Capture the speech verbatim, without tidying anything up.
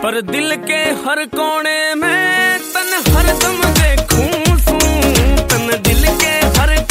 पर दिल के हर कोने में तन हरदम देखूं सूं, तन दिल के हर